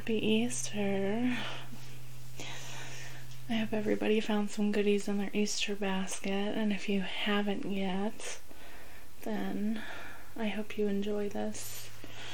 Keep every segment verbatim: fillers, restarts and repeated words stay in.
Happy Easter. I hope everybody found some goodies in their Easter basket, and if you haven't yet, then I hope you enjoy this.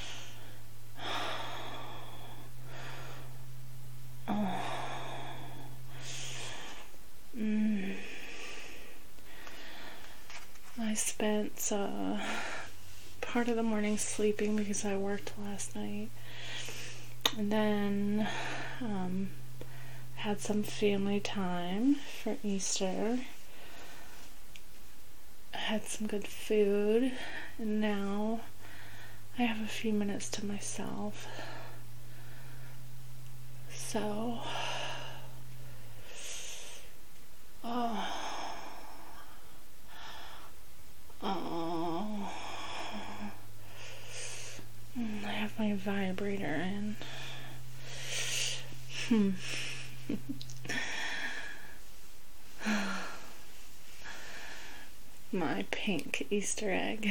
Oh. Mm. I spent uh, part of the morning sleeping because I worked last night, and then um, had some family time for Easter. I had some good food, and now I have a few minutes to myself. So, oh, oh, I have my vibrator in. Hmm. My pink Easter egg.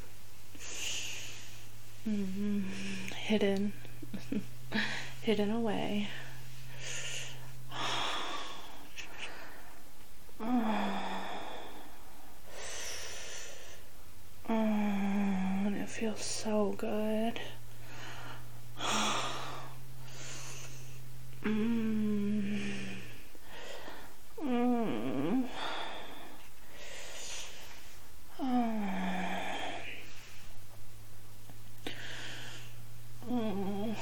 mm-hmm. Hidden. Hidden away. Oh. Oh, and it feels so good. mm. Mm. Oh. Oh.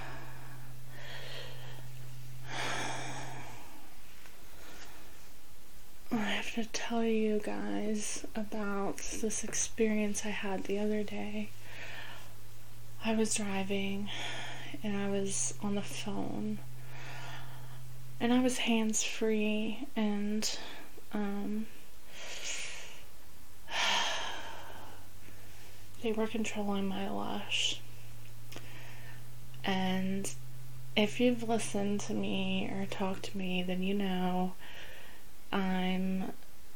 I have to tell you guys about this experience I had the other day. I was driving and I was on the phone and I was hands-free, and um, they were controlling my lash. And if you've listened to me or talked to me, then you know I'm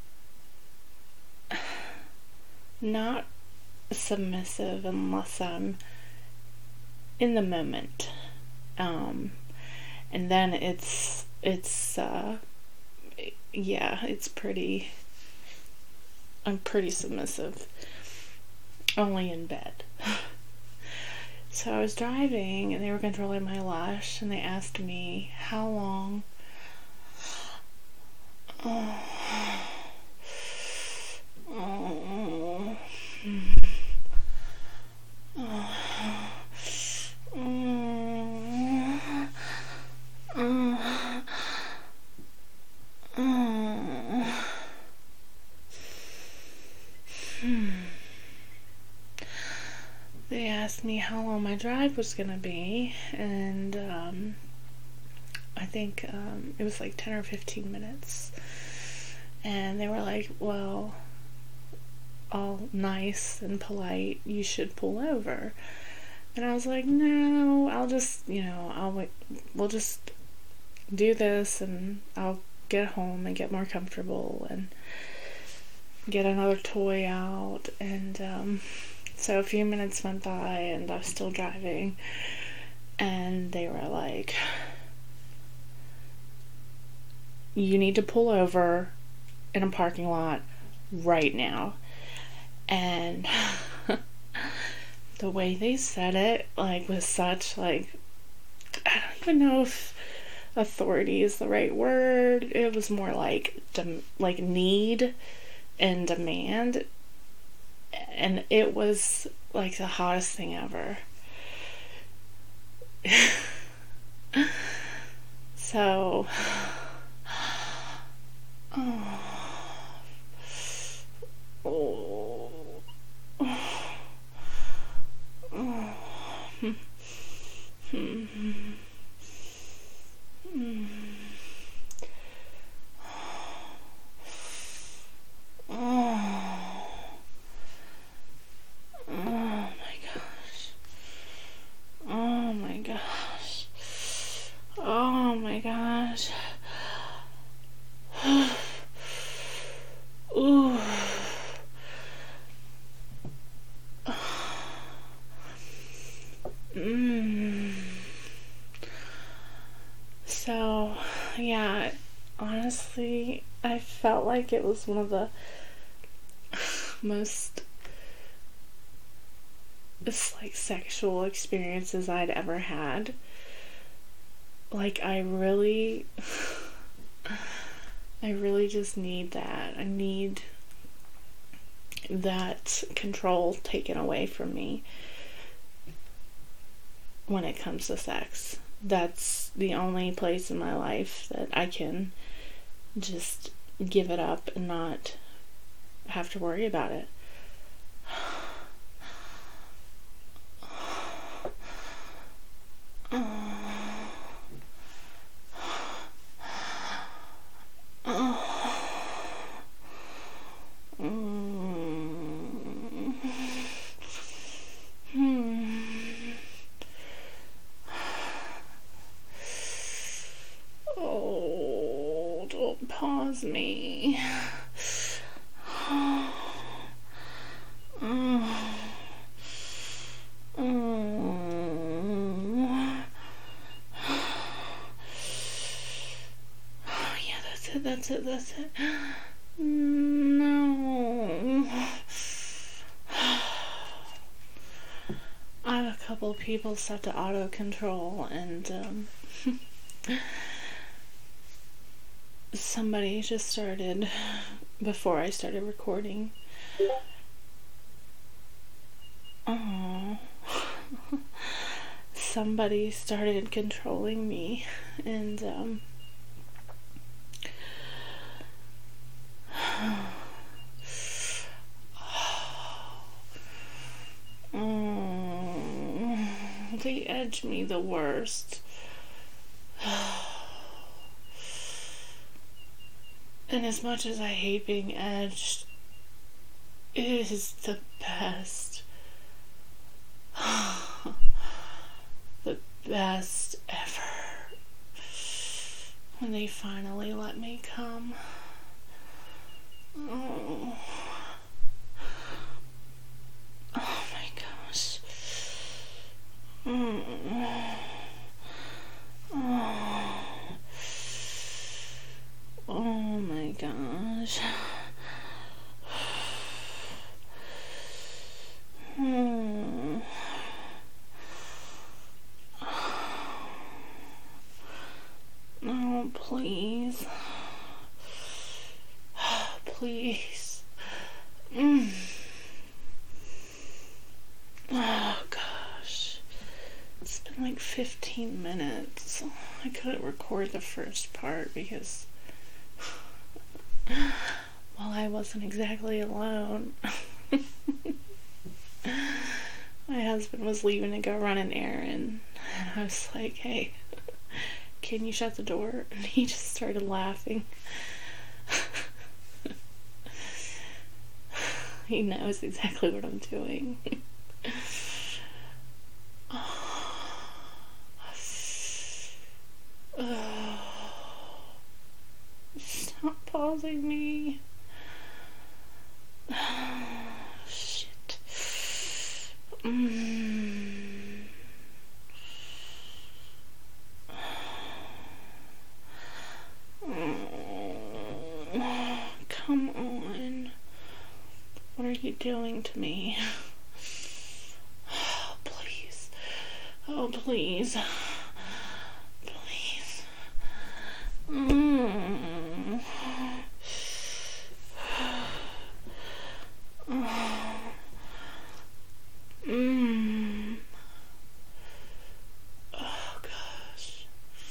not submissive unless I'm in the moment. Um, and then it's, it's, uh, yeah, it's pretty, I'm pretty submissive. Only in bed. So I was driving and they were controlling my lash, and they asked me how long Oh. Oh. Oh. Oh. Oh. Oh. Hmm. They asked me how long my drive was gonna be, and um, I think um, it was like ten or fifteen minutes. And they were like, well, all nice and polite, you should pull over. And I was like, no, I'll just, you know, I'll wait, we'll just do this, and I'll get home and get more comfortable and get another toy out. And um, so a few minutes went by and I was still driving, and they were like, you need to pull over in a parking lot right now. And the way they said it, like, was such, like, I don't even know if authority is the right word. It was more like dem- like need and demand, and it was like the hottest thing ever. So oh. Oh. Oh. Hmm. Hmm. Hmm. Oh. Oh my gosh. Oh my gosh. Oh my gosh. Ooh. Mmm. So, yeah, honestly, I felt like it was one of the most it's like sexual experiences I'd ever had. Like, I really I really just need that. I need that control taken away from me when it comes to sex. That's the only place in my life that I can just give it up and not have to worry about it. Oh, don't pause me. That's it, that's it. No. I have a couple people set to auto control, and um, somebody just started before I started recording. Oh. Somebody started controlling me, and um oh, they edge me the worst. And as much as I hate being edged, it is the best. The best ever. When they finally let me come. Oh. Oh my gosh. Mm. Oh. Oh my gosh. Hmm. Oh, please. Please. Mm. Oh gosh. It's been like fifteen minutes. I couldn't record the first part because, well, I wasn't exactly alone. My husband was leaving to go run an errand, and I was like, hey, can you shut the door? And he just started laughing. He knows exactly what I'm doing. Oh. Stop pausing me. Oh, shit. Mm. Oh, come on. What are you doing to me? Oh, please. Oh, please. Please. Mm. Oh. Mm. Oh, gosh.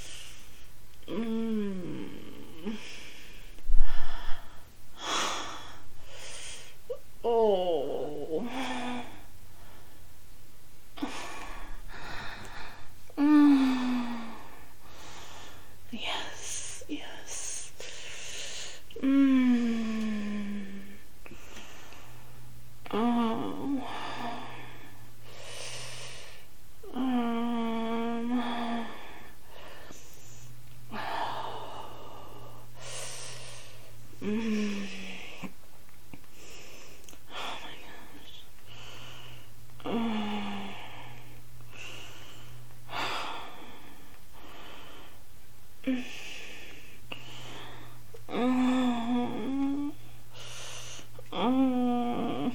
Mm. Oh. Mm. Yes, yes. Mm. Oh. Um. Mm. Oh my gosh. Oh. Oh. Oh.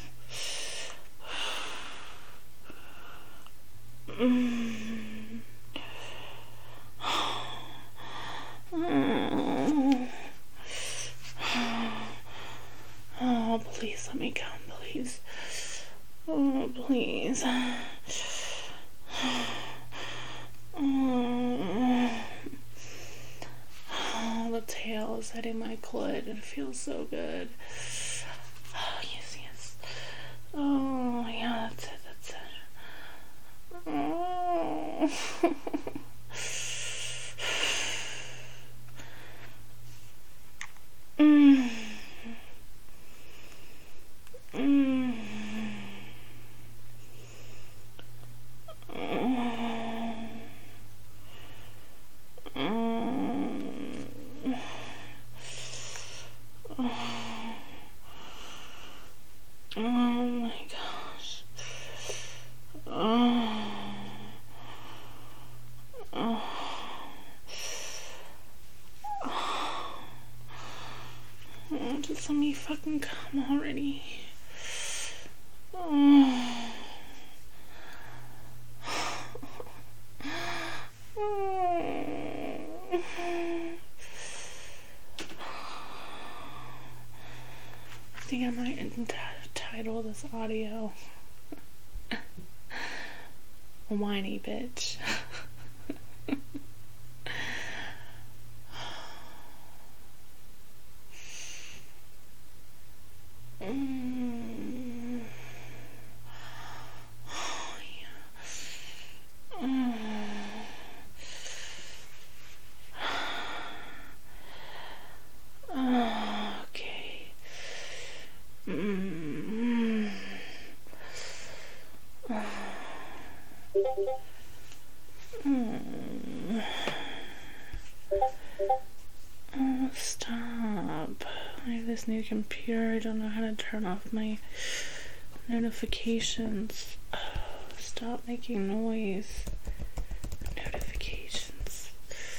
Mm. Oh. Oh, please let me come, please. Oh, please. Oh, oh, the tail is hitting my clit. It feels so good. Oh, yes, yes. Oh, yeah, that's it, that's it. Oh. mm. Mm. Oh my gosh. Oh. Oh. Oh, just let me fucking come already. Oh. I think I might entitle this audio Whiny Bitch. mm. Oh, yeah. mm. Okay. Mm. Mm. Oh, stop. I have this new computer. I don't know how to turn off my notifications. Oh, stop making noise. Notifications.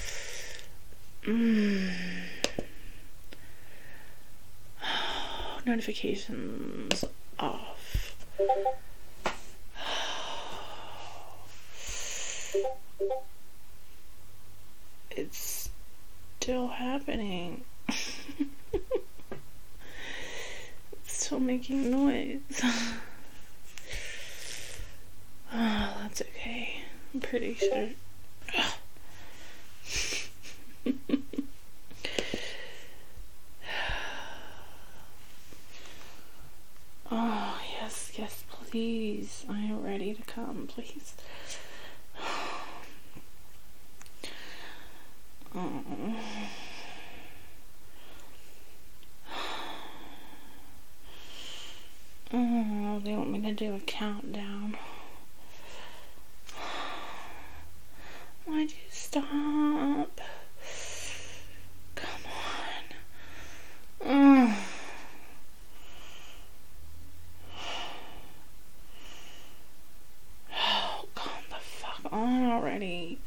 Mm. Oh, notifications off. It's still happening. It's still making noise. Oh, that's okay. I'm pretty sure. Oh, yes, yes, please. I am ready to come, please. Oh. Oh, they want me to do a countdown. Why'd you stop? Come on. Oh. Oh, come the fuck on already.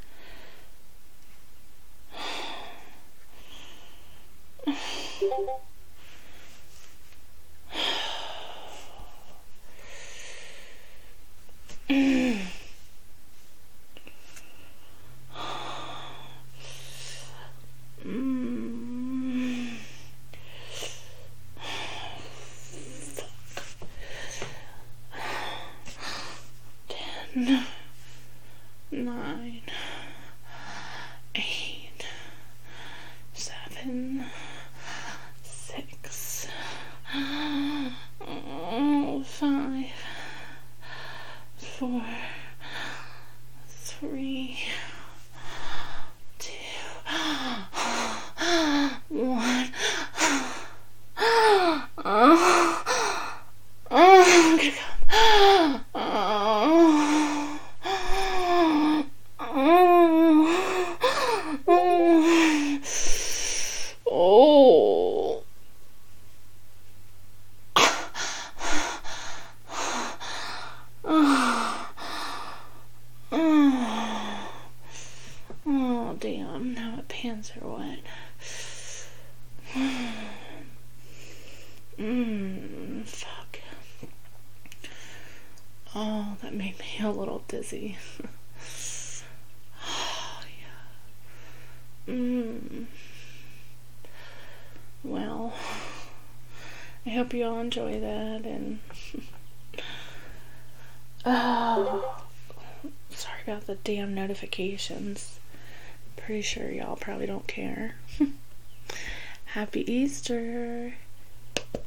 Ten, nine, eight, seven, damn, now my pants are wet. Mmm, fuck. Oh, that made me a little dizzy. Oh, yeah. Mmm. Well, I hope you all enjoy that, and oh, sorry about the damn notifications. Pretty sure y'all probably don't care. Happy Easter.